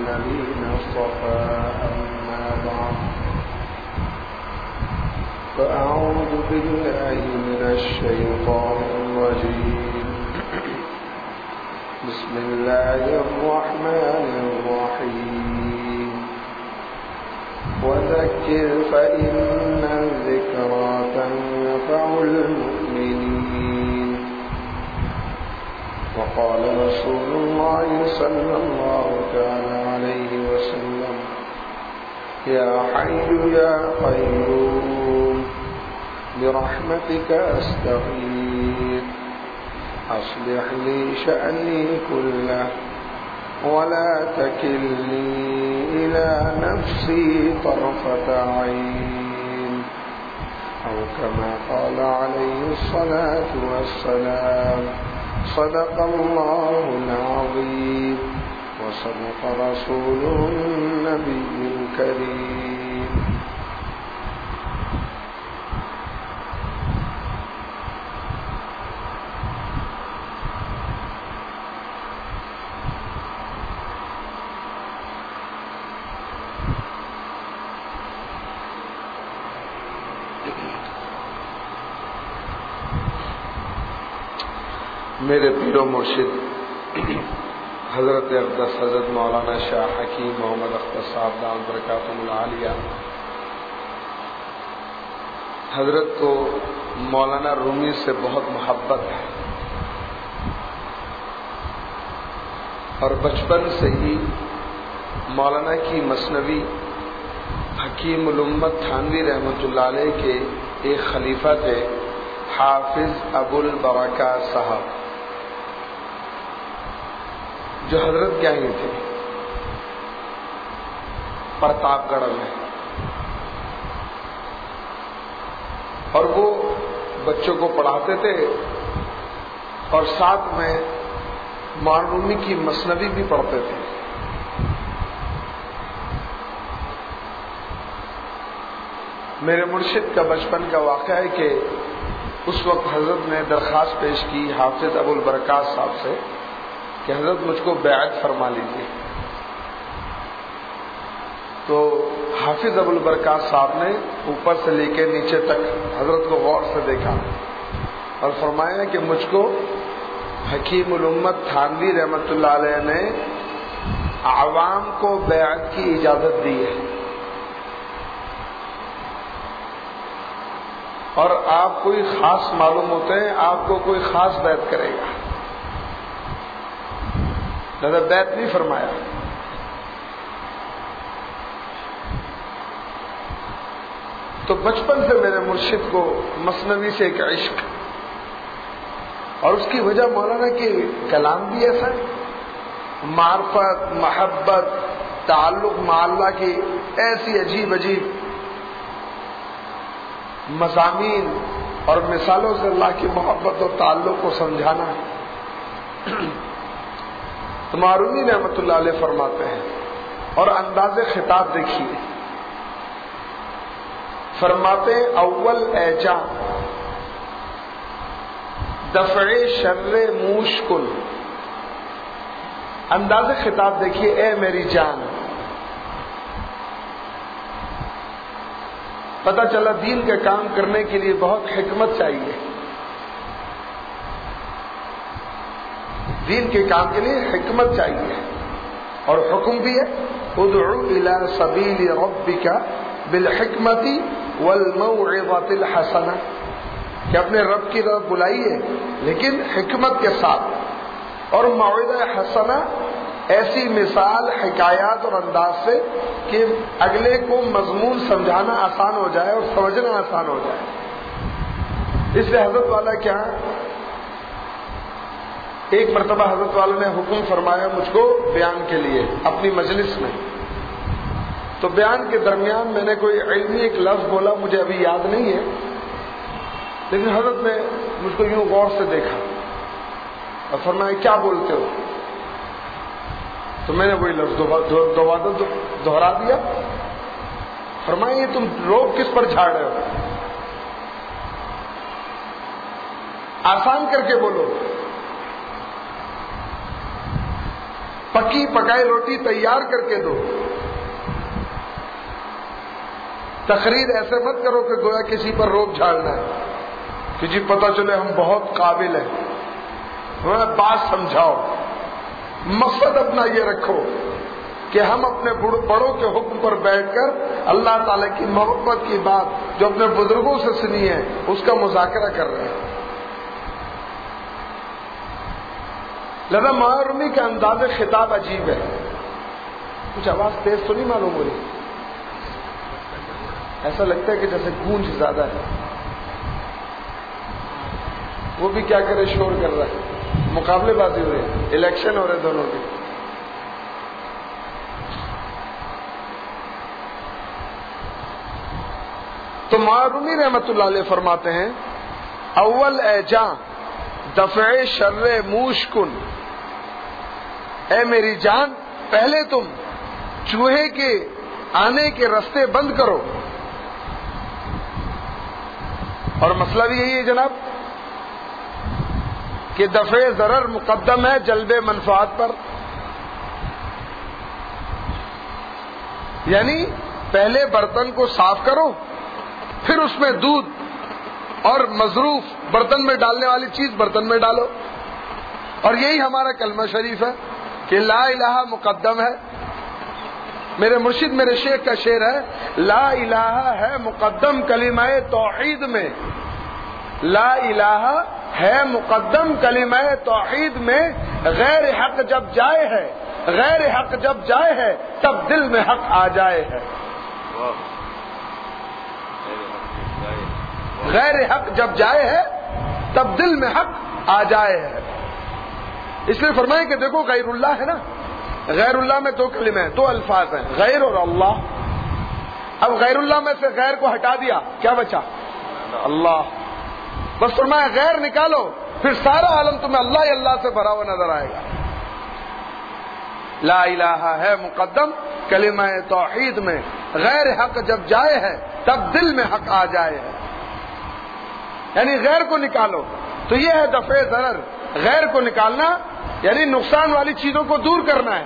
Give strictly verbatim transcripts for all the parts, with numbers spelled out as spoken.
الذين اصطفى أما بعد فأعوذ بالله من الشيطان الرجيم بسم الله الرحمن الرحيم وذكر فإن الذكرى تنفع المؤمنين وقال رسول الله صلى الله تعالى عليه وسلم يا حي يا قيوم برحمتك أستغيث أصلح لي شأني كله ولا تكلني إلى نفسي طرفة عين أو كما قال عليه الصلاة والسلام صدق الله العظيم وصدق رسوله النبي الكريم. میرے پیر و مرشد حضرت اقدس حضرت مولانا شاہ حکیم محمد اختر صاحب دام برکاتہ العالیہ، حضرت کو مولانا رومی سے بہت محبت ہے اور بچپن سے ہی مولانا کی مثنوی حکیم الامت تھانوی رحمۃ اللہ علیہ کے ایک خلیفہ تھے حافظ ابو البرکات صاحب، جو حضرت کیا ہی تھے پرتاپ گڑھ میں، اور وہ بچوں کو پڑھاتے تھے اور ساتھ میں مولانا کی مثنوی بھی پڑھتے تھے۔ میرے مرشد کا بچپن کا واقعہ ہے کہ اس وقت حضرت نے درخواست پیش کی حافظ ابو البرکات صاحب سے کہ حضرت مجھ کو بیعت فرما لیجیے، تو حافظ ابو البرکات صاحب نے اوپر سے لے کے نیچے تک حضرت کو غور سے دیکھا اور فرمایا کہ مجھ کو حکیم الامت تھانوی رحمۃ اللہ علیہ نے عوام کو بیعت کی اجازت دی ہے، اور آپ کوئی خاص معلوم ہوتے ہیں، آپ کو کوئی خاص بیعت کرے گا، لہذا بیعت نہیں فرمایا۔ تو بچپن سے میرے مرشد کو مثنوی سے ایک عشق، اور اس کی وجہ مولانا کے کلام بھی ایسا ہے، معرفت، محبت، تعلق مع اللہ کی ایسی عجیب عجیب مضامین اور مثالوں سے اللہ کی محبت اور تعلق کو سمجھانا۔ تو معرومی رحمۃ اللہ علیہ فرماتے ہیں، اور انداز خطاب دیکھیے، فرماتے ہیں اول اے جاں دفع شر موشکل، انداز خطاب دیکھیے، اے میری جان۔ پتہ چلا دین کے کام کرنے کے لیے بہت حکمت چاہیے، دین کے کام کے لیے حکمت چاہیے، اور حکم بھی ہے ادعو الی سبیل ربک بالحکمت والموعظۃ الحسنہ، کہ اپنے رب کی طرف بلائیے لیکن حکمت کے ساتھ، اور موعظہ حسنہ ایسی مثال، حکایات اور انداز سے کہ اگلے کو مضمون سمجھانا آسان ہو جائے اور سمجھنا آسان ہو جائے۔ اس لیے حضرت والا کیا ایک مرتبہ حضرت والا نے حکم فرمایا مجھ کو بیان کے لیے اپنی مجلس میں، تو بیان کے درمیان میں نے کوئی علمی ایک لفظ بولا، مجھے ابھی یاد نہیں ہے، لیکن حضرت نے مجھ کو یوں غور سے دیکھا اور فرمایا کیا بولتے ہو؟ تو میں نے وہی لفظ دوبارہ دوہرا دیا، فرمایا یہ تم لوگ کس پر جھاڑ رہے ہو؟ آسان کر کے بولو۔ پکی پکائی روٹی تیار کر کے دو. تقریر ایسے مت کرو کہ گویا کسی پر روب جھاڑنا ہے کہ جی پتہ چلے ہم بہت قابل ہیں. ہمیں بات سمجھاؤ. مقصد اپنا یہ رکھو کہ ہم اپنے بڑوں کے حکم پر بیٹھ کر اللہ تعالی کی محبت کی بات جو اپنے بزرگوں سے سنی ہے اس کا مذاکرہ کر رہے ہیں. لذا معرومی کا انداز خطاب عجیب ہے. کچھ آواز تیز تو نہیں معلوم ہو رہی؟ ایسا لگتا ہے کہ جیسے گونج زیادہ ہے. وہ بھی کیا کرے، شور کر رہا ہے. مقابلے بازی ہو رہی ہے، الیکشن ہو رہے دونوں کے. تو معرومی رحمت اللہ علیہ فرماتے ہیں اول اے جاں دفع شر موش کن، اے میری جان پہلے تم چوہے کے آنے کے راستے بند کرو. اور مسئلہ بھی یہی ہے جناب کہ دفع ضرر مقدم ہے جلب منفعت پر. یعنی پہلے برتن کو صاف کرو، پھر اس میں دودھ اور مظروف برتن میں ڈالنے والی چیز برتن میں ڈالو. اور یہی ہمارا کلمہ شریف ہے کہ لا الہ مقدم ہے. میرے مرشد میرے شیخ کا شعر ہے، لا الہ ہے مقدم کلمہ توحید میں. لا الہ ہے مقدم کلمہ توحید میں، غیر حق جب جائے ہے، غیر حق جب جائے ہے تب دل میں حق آ جائے ہے. غیر حق جب جائے ہے تب دل میں حق آ جائے ہے. اس لیے فرمائے کہ دیکھو غیر اللہ ہے نا، غیر اللہ میں دو کلمے ہیں، دو الفاظ ہیں، غیر اور اللہ. اب غیر اللہ میں سے غیر کو ہٹا دیا، کیا بچا؟ اللہ. بس فرمایا غیر نکالو، پھر سارا عالم تمہیں اللہ ہی اللہ سے بھرا ہوا نظر آئے گا. لا الہ ہے مقدم کلمہ توحید میں، غیر حق جب جائے ہے تب دل میں حق آ جائے ہے. یعنی غیر کو نکالو. تو یہ ہے دفع ضرر. غیر کو نکالنا یعنی نقصان والی چیزوں کو دور کرنا ہے.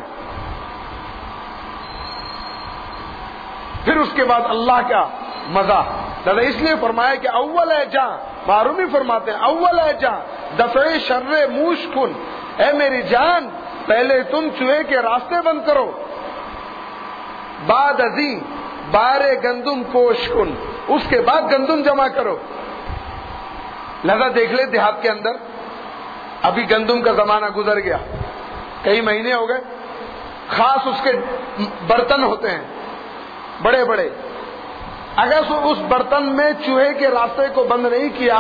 پھر اس کے بعد اللہ کا مزہ. دادا اس لیے فرمایا کہ اول ہے جاں، معرومی فرماتے ہیں اول ہے جاں دفع شر موش کن، اے میری جان پہلے تم چوہے کے راستے بند کرو. بعد ازیں بارے گندم کوش کن، اس کے بعد گندم جمع کرو. لہذا دیکھ لے دیہات کے اندر ابھی گندم کا زمانہ گزر گیا، کئی مہینے ہو گئے. خاص اس کے برتن ہوتے ہیں بڑے بڑے. اگر اس برتن میں چوہے کے راستے کو بند نہیں کیا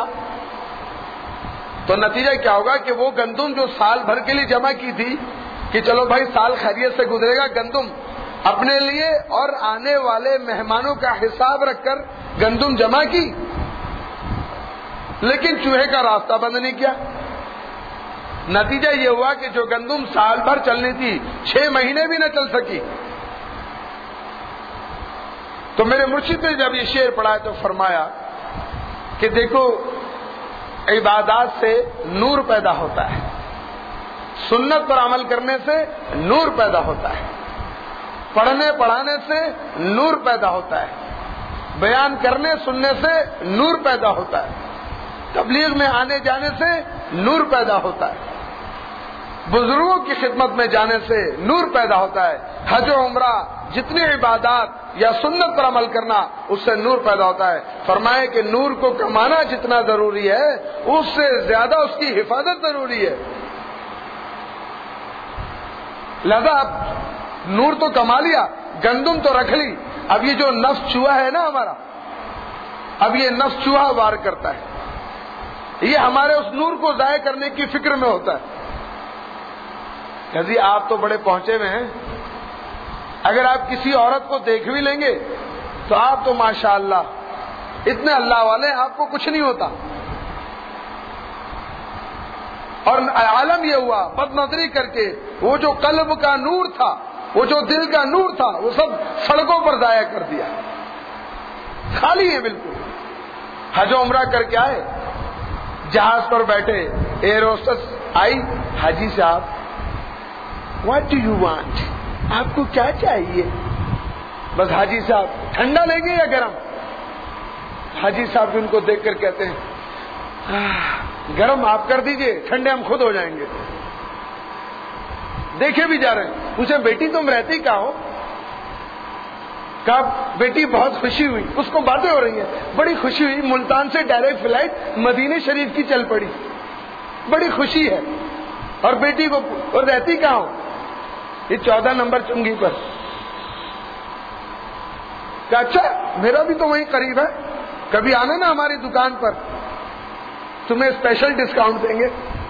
تو نتیجہ کیا ہوگا کہ وہ گندم جو سال بھر کے لیے جمع کی تھی کہ چلو بھائی سال خیریت سے گزرے گا، گندم اپنے لیے اور آنے والے مہمانوں کا حساب رکھ کر گندم جمع کی، لیکن چوہے کا راستہ بند نہیں کیا. نتیجہ یہ ہوا کہ جو گندم سال بھر چلنی تھی چھ مہینے بھی نہ چل سکی. تو میرے مرشد نے جب یہ شعر پڑھا تو فرمایا کہ دیکھو عبادات سے نور پیدا ہوتا ہے، سنت پر عمل کرنے سے نور پیدا ہوتا ہے، پڑھنے پڑھانے سے نور پیدا ہوتا ہے، بیان کرنے سننے سے نور پیدا ہوتا ہے، تبلیغ میں آنے جانے سے نور پیدا ہوتا ہے، بزرگوں کی خدمت میں جانے سے نور پیدا ہوتا ہے، حج و عمرہ جتنی عبادات یا سنت پر عمل کرنا اس سے نور پیدا ہوتا ہے. فرمائے کہ نور کو کمانا جتنا ضروری ہے اس سے زیادہ اس کی حفاظت ضروری ہے. لہذا اب نور تو کما لیا، گندم تو رکھ لی، اب یہ جو نفس چوہا ہے نا ہمارا، اب یہ نفس چوہا وار کرتا ہے، یہ ہمارے اس نور کو ضائع کرنے کی فکر میں ہوتا ہے. کہ آپ تو بڑے پہنچے ہوئے ہیں، اگر آپ کسی عورت کو دیکھ بھی لیں گے تو آپ تو ماشاءاللہ اتنے اللہ والے، آپ کو کچھ نہیں ہوتا. اور عالم یہ ہوا بد نظری کر کے وہ جو قلب کا نور تھا، وہ جو دل کا نور تھا، وہ سب سڑکوں پر ضائع کر دیا، خالی ہے بالکل. حج و عمرہ کر کے آئے، جہاز پر بیٹھے، ایئر ہوسٹس آئی، حاجی صاحب What do you want? آپ کو کیا چاہیے؟ بس حاجی صاحب ٹھنڈا لیں گے یا گرم؟ حاجی صاحب بھی ان کو دیکھ کر کہتے ہیں گرم آپ کر دیجئے، ٹھنڈے ہم خود ہو جائیں گے. دیکھے بھی جا رہے ہیں. پوچھے بیٹی تم رہتی کہاں ہو؟ کہا بیٹی بہت خوشی ہوئی. اس کو باتیں ہو رہی ہیں، بڑی خوشی ہوئی، ملتان سے ڈائریکٹ فلائٹ مدینے شریف کی چل پڑی، بڑی خوشی ہے. اور بیٹی کو اور رہتی کہاں ہو؟ یہ چودہ نمبر چنگی پر. کہ اچھا میرا بھی تو وہیں قریب ہے، کبھی آنا نا ہماری دکان پر، تمہیں اسپیشل ڈسکاؤنٹ دیں گے.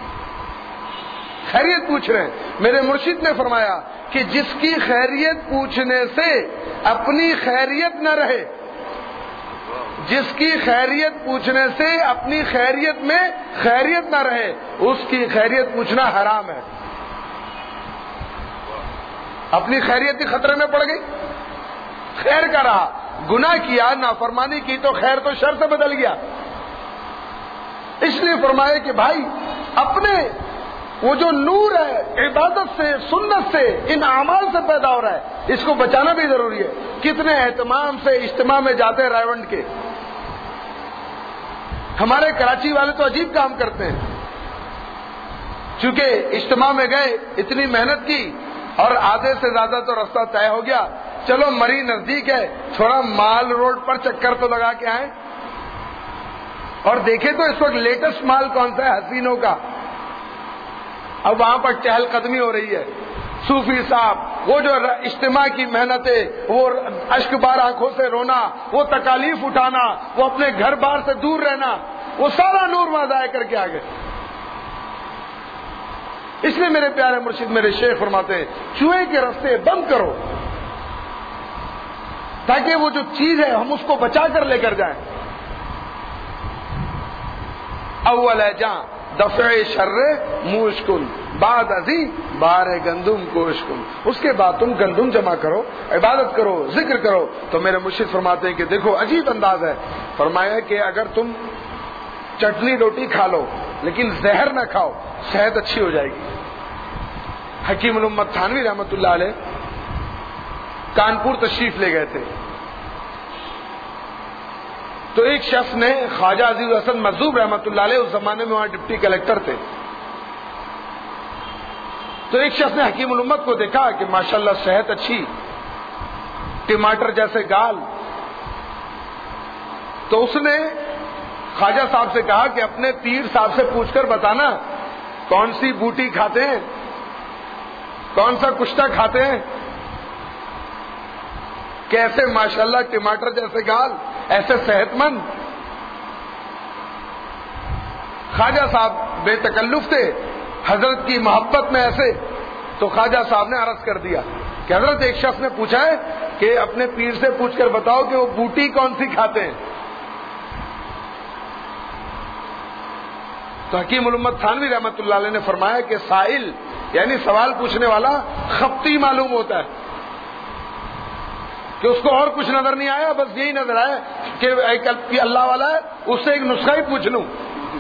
خیریت پوچھ رہے ہیں. میرے مرشد نے فرمایا کہ جس کی خیریت پوچھنے سے اپنی خیریت نہ رہے، جس کی خیریت پوچھنے سے اپنی خیریت میں خیریت نہ رہے، اس کی خیریت پوچھنا حرام ہے. اپنی خیریت ہی خطرے میں پڑ گئی، خیر کا رہا، گناہ کیا، نافرمانی کی تو خیر تو شر سے بدل گیا. اس لیے فرمایا کہ بھائی اپنے وہ جو نور ہے عبادت سے، سنت سے، ان اعمال سے پیدا ہو رہا ہے، اس کو بچانا بھی ضروری ہے. کتنے اہتمام سے اجتماع میں جاتے ہیں رائے ونڈ کے. ہمارے کراچی والے تو عجیب کام کرتے ہیں، چونکہ اجتماع میں گئے، اتنی محنت کی اور آدھے سے زیادہ تو رستہ طے ہو گیا، چلو مری نزدیک ہے، تھوڑا مال روڈ پر چکر تو لگا کے آئیں اور دیکھیں تو اس وقت لیٹسٹ مال کون سا ہے حسینوں کا. اب وہاں پر چہل قدمی ہو رہی ہے. صوفی صاحب وہ جو اجتماع کی محنتیں، وہ اشک بار آنکھوں سے رونا، وہ تکالیف اٹھانا، وہ اپنے گھر بار سے دور رہنا، وہ سارا نور وہاں ضائع کر کے آ گئے. اس لیے میرے پیارے مرشد میرے شیخ فرماتے ہیں چوہے کے رستے بند کرو تاکہ وہ جو چیز ہے ہم اس کو بچا کر لے کر جائیں. اول جاں دفع شر موشکن بعد ازی بار گندم کوشکن. اس کے بعد تم گندم جمع کرو، عبادت کرو، ذکر کرو. تو میرے مرشد فرماتے ہیں کہ دیکھو عجیب انداز ہے. فرمایا کہ اگر تم چٹنی روٹی کھا لو لیکن زہر نہ کھاؤ، صحت اچھی ہو جائے گی. حکیم الامت تھانوی رحمت اللہ علیہ کانپور تشریف لے گئے تھے، تو ایک شخص نے خواجہ عزیز الحسن مجذوب رحمت اللہ علیہ اس زمانے میں وہاں ڈپٹی کلیکٹر تھے، تو ایک شخص نے حکیم الامت کو دیکھا کہ ماشاءاللہ صحت اچھی، ٹماٹر جیسے گال. تو اس نے خواجہ صاحب سے کہا کہ اپنے پیر صاحب سے پوچھ کر بتانا کون سی بوٹی کھاتے ہیں، کون سا کشتہ کھاتے ہیں، کیسے ماشاءاللہ ٹماٹر جیسے گال، ایسے صحت مند. خواجہ صاحب بے تکلف تھے، حضرت کی محبت میں ایسے. تو خواجہ صاحب نے عرض کر دیا کہ حضرت ایک شخص نے پوچھا ہے کہ اپنے پیر سے پوچھ کر بتاؤ کہ وہ بوٹی کون سی کھاتے ہیں. تو حکیم الامت تھانوی رحمت اللہ علیہ نے فرمایا کہ سائل یعنی سوال پوچھنے والا خپتی معلوم ہوتا ہے، کہ اس کو اور کچھ نظر نہیں آیا، بس یہی نظر آیا کہ اللہ والا ہے، اس سے ایک نسخہ ہی پوچھ لوں.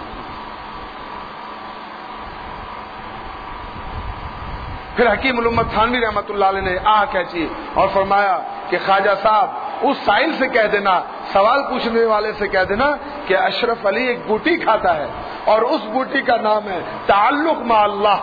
پھر حکیم الامت تھانوی رحمت اللہ علیہ نے آہ کھینچی اور فرمایا کہ خواجہ صاحب اس سائل سے کہہ دینا، سوال پوچھنے والے سے کہہ دینا کہ اشرف علی ایک بوٹی کھاتا ہے اور اس بوٹی کا نام ہے تعلق مع اللہ.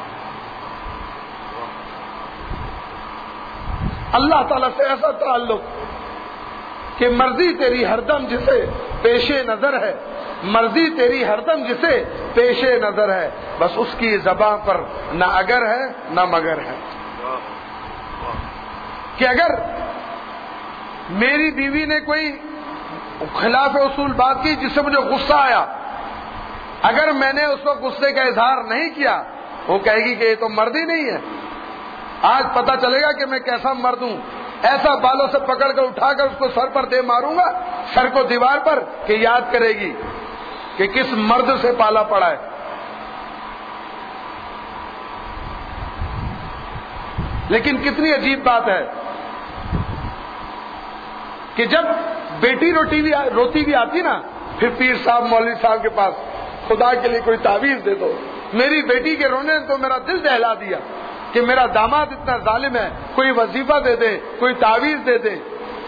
اللہ تعالیٰ سے ایسا تعلق کہ مرضی تیری ہر دم جسے پیش نظر ہے، مرضی تیری ہر دم جسے پیش نظر ہے، بس اس کی زبان پر نہ اگر ہے نہ مگر ہے. کہ اگر میری بیوی نے کوئی خلاف اصول بات کی جس سے مجھے غصہ آیا، اگر میں نے اس وقت غصے کا اظہار نہیں کیا، وہ کہے گی کہ یہ تو مرد ہی نہیں ہے. آج پتہ چلے گا کہ میں کیسا مرد ہوں. ایسا بالوں سے پکڑ کر اٹھا کر اس کو سر پر دے ماروں گا، سر کو دیوار پر، کہ یاد کرے گی کہ کس مرد سے پالا پڑا ہے. لیکن کتنی عجیب بات ہے کہ جب بیٹی روٹی بھی روتی بھی آتی نا، پھر پیر صاحب مولوی صاحب کے پاس خدا کے لیے کوئی تعویذ دے دو، میری بیٹی کے رونے نے تو میرا دل دہلا دیا. کہ میرا داماد اتنا ظالم ہے، کوئی وظیفہ دے دے، کوئی تعویذ دے دے.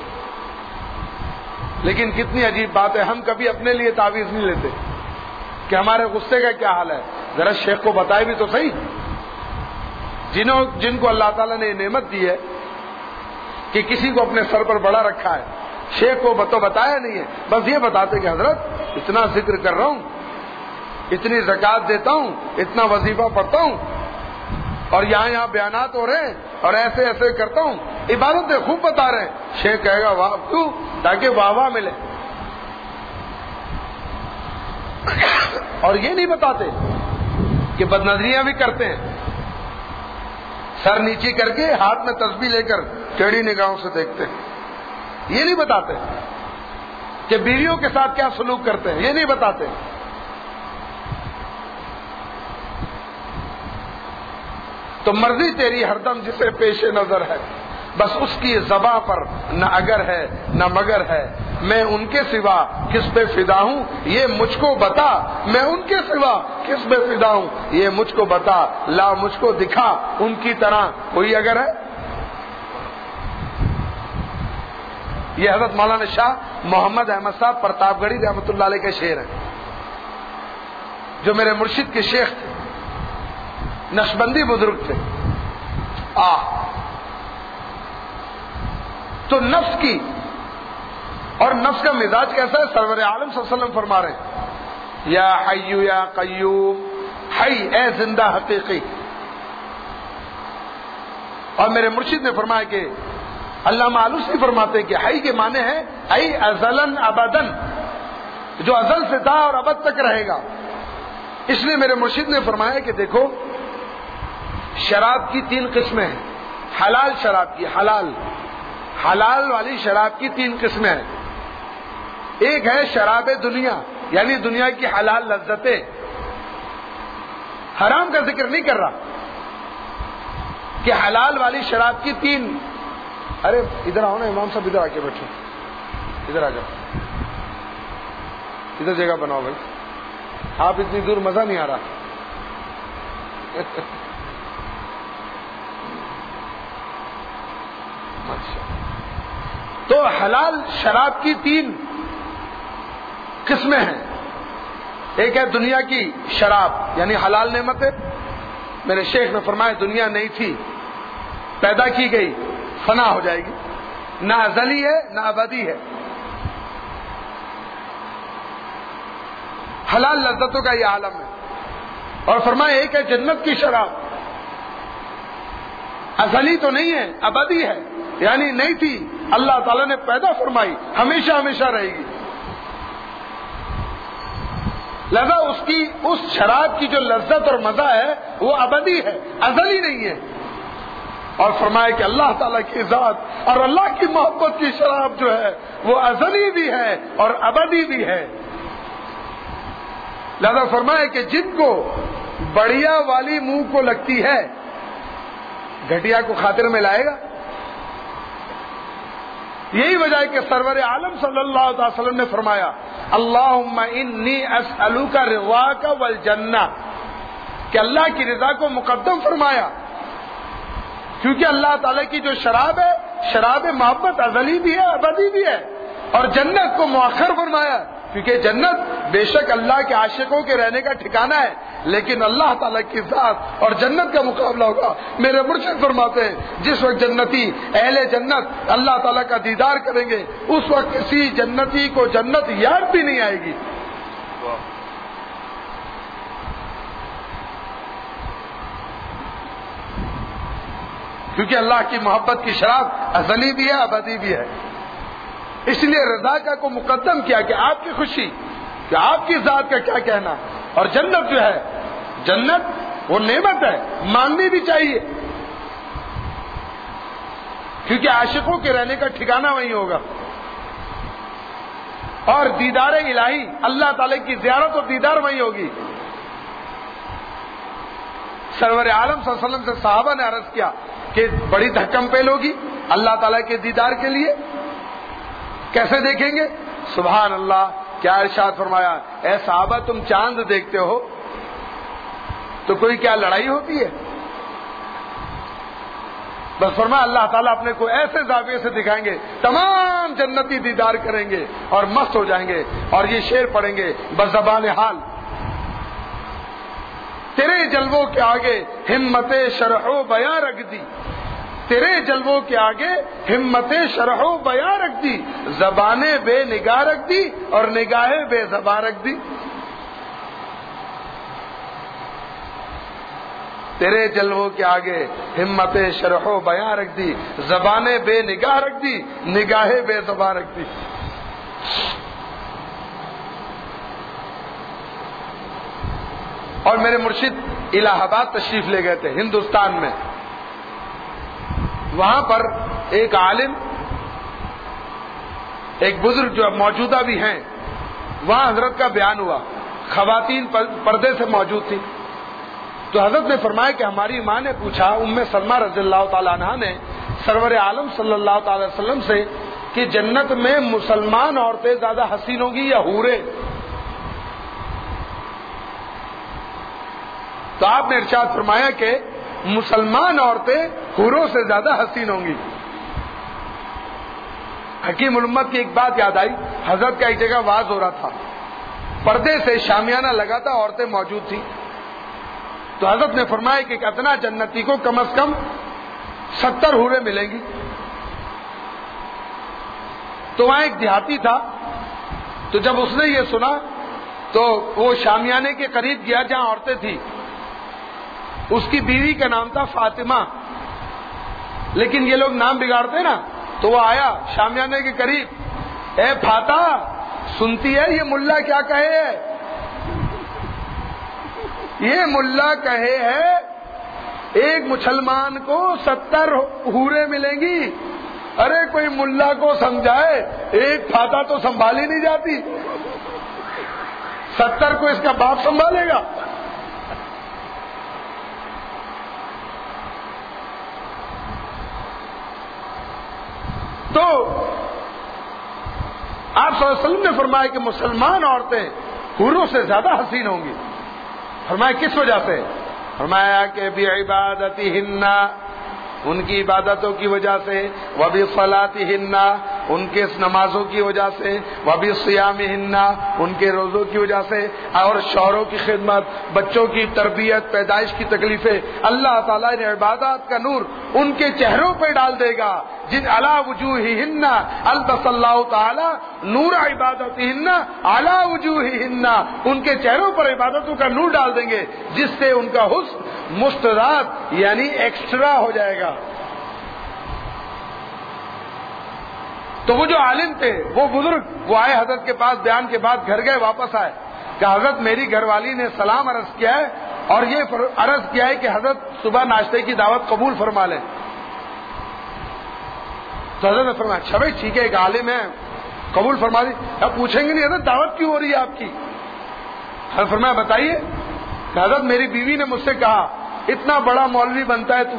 لیکن کتنی عجیب بات ہے، ہم کبھی اپنے لیے تعویذ نہیں لیتے کہ ہمارے غصے کا کیا حال ہے. ذرا شیخ کو بتائے بھی تو صحیح، جنہوں جن کو اللہ تعالیٰ نے یہ نعمت دی ہے کہ کسی کو اپنے سر پر بڑا رکھا ہے. شیخ کو تو بتایا نہیں ہے، بس یہ بتاتے کہ حضرت اتنا ذکر کر رہا ہوں، اتنی زکات دیتا ہوں، اتنا وظیفہ پڑھتا ہوں، اور یہاں یہاں بیانات ہو رہے ہیں اور ایسے ایسے کرتا ہوں، عبادتیں خوب بتا رہے ہیں. شیخ کہے گا واہ، کیوں؟ تاکہ واہ واہ ملے. اور یہ نہیں بتاتے کہ بد نظریاں بھی کرتے ہیں، سر نیچی کر کے ہاتھ میں تسبیح لے کر ٹیڑھی نگاہوں سے دیکھتے ہیں. یہ نہیں بتاتے کہ بیویوں کے ساتھ کیا سلوک کرتے ہیں، یہ نہیں بتاتے. تو مرضی تیری ہر دم جسے پیش نظر ہے، بس اس کی زباں پر نہ اگر ہے نہ مگر ہے. میں ان کے سوا کس پہ فدا ہوں یہ مجھ کو بتا، میں ان کے سوا کس پہ فدا ہوں یہ مجھ کو بتا. لا مجھ کو دکھا ان کی طرح کوئی اگر ہے. یہ حضرت مولانا شاہ محمد احمد صاحب پرتاپ گڑھی رحمۃ اللہ علیہ کے شعر ہیں، جو میرے مرشد کے شیخ تھے، نقشبندی بزرگ تھے. آ تو نفس کی اور نفس کا مزاج کیسا ہے؟ سرور عالم صلی اللہ علیہ وسلم فرما رہے ہیں یا حی یا قیوم، حی اے زندہ حقیقی. اور میرے مرشد نے فرمایا کہ علامہ آلوسی فرماتے ہیں کہ حی کے معنی ہے ای ازلن ابدن، جو ازل سے تھا اور ابد تک رہے گا. اس لیے میرے مرشد نے فرمایا کہ دیکھو شراب کی تین قسمیں ہیں، حلال شراب کی، حلال حلال والی شراب کی تین قسمیں ہیں. ایک ہے شراب دنیا، یعنی دنیا کی حلال لذتیں، حرام کا ذکر نہیں کر رہا، کہ حلال والی شراب کی تین. ارے ادھر آؤ نا امام صاحب، ادھر آ کے بیٹھو، ادھر آ جاؤ، ادھر جگہ بناؤ بھائی، آپ اتنی دور مزہ نہیں آ رہا. تو حلال شراب کی تین قسمیں ہیں. ایک ہے دنیا کی شراب، یعنی حلال نعمت ہے. میرے شیخ نے فرمایا دنیا نہیں تھی، پیدا کی گئی، فنا ہو جائے گی، نہ ازلی ہے نہ ابدی ہے. حلال لذتوں کا یہ عالم ہے. اور فرمایا ایک ہے جنت کی شراب، ازلی تو نہیں ہے، ابدی ہے، یعنی نہیں تھی، اللہ تعالیٰ نے پیدا فرمائی، ہمیشہ ہمیشہ رہے گی. لہذا اس کی اس شراب کی جو لذت اور مزہ ہے وہ ابدی ہے، ازلی نہیں ہے. اور فرمایا کہ اللہ تعالیٰ کی ذات اور اللہ کی محبت کی شراب جو ہے وہ ازلی بھی ہے اور ابدی بھی ہے. لہذا فرمایا کہ جن کو بڑھیا والی منہ کو لگتی ہے گھٹیا کو خاطر میں لائے گا. یہی وجہ ہے کہ سرور عالم صلی اللہ علیہ وسلم نے فرمایا اللہم انی اسألوک رضاک والجنہ، کہ اللہ کی رضا کو مقدم فرمایا، کیونکہ اللہ تعالیٰ کی جو شراب ہے شراب محبت ازلی بھی ہے ابدی بھی ہے. اور جنت کو مؤخر فرمایا، کیونکہ جنت بے شک اللہ کے عاشقوں کے رہنے کا ٹھکانہ ہے، لیکن اللہ تعالیٰ کی ذات اور جنت کا مقابلہ ہوگا. میرے مرشد فرماتے ہیں جس وقت جنتی اہل جنت اللہ تعالیٰ کا دیدار کریں گے اس وقت کسی جنتی کو جنت یاد بھی نہیں آئے گی. کیونکہ اللہ کی محبت کی شراب ازلی بھی ہے ابدی بھی ہے. اس لیے رضا کا کو مقدم کیا کہ آپ کی خوشی، کہ آپ کی ذات کا کیا کہنا. اور جنت جو ہے، جنت وہ نعمت ہے، مانگنی بھی چاہیے، کیونکہ عاشقوں کے رہنے کا ٹھکانہ وہی ہوگا. اور دیدار الہی، اللہ تعالی کی زیارت اور دیدار وہی ہوگی. سرور عالم صلی اللہ علیہ وسلم سے صحابہ نے عرض کیا کہ بڑی دھکم پیل ہوگی اللہ تعالیٰ کے دیدار کے لیے، کیسے دیکھیں گے؟ سبحان اللہ، کیا ارشاد فرمایا، اے صحابہ تم چاند دیکھتے ہو تو کوئی کیا لڑائی ہوتی ہے؟ بس فرمایا اللہ تعالیٰ اپنے کو ایسے زاویے سے دکھائیں گے، تمام جنتی دیدار کریں گے اور مست ہو جائیں گے، اور یہ شعر پڑھیں گے بزبان حال: تیرے جلووں کے آگے ہمت شرح و بیاں رکھ دی، تیرے جلووں کے آگے ہمت شرح و بیاں رکھ دی، زبانیں بے نگاہ رکھ دی اور نگاہیں بے زبان رکھ دی. تیرے جلووں کے آگے ہمت شرح و بیاں رکھ دی، زبانیں بے نگاہ رکھ دی، نگاہیں بے زبان رکھ دی. اور میرے مرشد الہ آباد تشریف لے گئے تھے ہندوستان میں. وہاں پر ایک عالم، ایک بزرگ جو موجودہ بھی ہیں، وہاں حضرت کا بیان ہوا، خواتین پردے سے موجود تھی. تو حضرت نے فرمایا کہ ہماری ماں نے پوچھا، ام سلمہ رضی اللہ تعالیٰ عنہا نے سرور عالم صلی اللہ تعالی وسلم سے کہ جنت میں مسلمان عورتیں زیادہ حسین ہوں گی یا حوریں؟ تو آپ نے ارشاد فرمایا کہ مسلمان عورتیں حوروں سے زیادہ حسین ہوں گی. حکیم الامت کی ایک بات یاد آئی، حضرت کا ایک جگہ واز ہو رہا تھا، پردے سے شامیانہ لگا تھا، عورتیں موجود تھیں. تو حضرت نے فرمایا کہ اتنا جنتی کو کم از کم ستر حوریں ملیں گی. تو وہاں ایک دیہاتی تھا، تو جب اس نے یہ سنا تو وہ شامیانے کے قریب گیا جہاں عورتیں تھیں. اس کی بیوی کا نام تھا فاطمہ، لیکن یہ لوگ نام بگاڑتے نا، تو وہ آیا شامیانے کے قریب، اے فاطا سنتی ہے یہ ملا کیا کہے ہے؟ یہ ملا کہے ہے ایک مسلمان کو ستر حوریں ملیں گی. ارے کوئی ملا کو سمجھائے، ایک فاطا تو سنبھالی نہیں جاتی، ستر کو اس کا باپ سنبھالے گا. تو آپ صلی اللہ علیہ وسلم نے فرمایا کہ مسلمان عورتیں حوروں سے زیادہ حسین ہوں گی. فرمایا کس وجہ سے؟ فرمایا کہ بعبادتہن، ان کی عبادتوں کی وجہ سے، وبصلاتہن، ان کے نمازوں کی وجہ سے، وبصیامہن، ان کے روزوں کی وجہ سے، اور شوہروں کی خدمت، بچوں کی تربیت، پیدائش کی تکلیفیں. اللہ تعالیٰ نے عبادات کا نور ان کے چہروں پہ ڈال دے گا. جن علی وجوہہن البس اللہ تعالی نور عبادتہن علی وجوہہن، ان کے چہروں پر عبادتوں کا نور ڈال دیں گے، جس سے ان کا حسن مستضاف یعنی ایکسٹرا ہو جائے گا. تو وہ جو عالم تھے، وہ بزرگ، وہ آئے حضرت کے پاس، بیان کے بعد گھر گئے، واپس آئے کہ حضرت میری گھر والی نے سلام عرض کیا ہے اور یہ عرض کیا ہے کہ حضرت صبح ناشتے کی دعوت قبول فرما لیں. تو حضرت نے فرمایا اچھا بھائی ٹھیک ہے، ایک عالم ہے قبول فرما دی. اب پوچھیں گے نہیں حضرت دعوت کیوں ہو رہی ہے آپ کی؟ حضرت فرمایا بتائیے. کہ حضرت میری بیوی نے مجھ سے کہا اتنا بڑا مولوی بنتا ہے تو،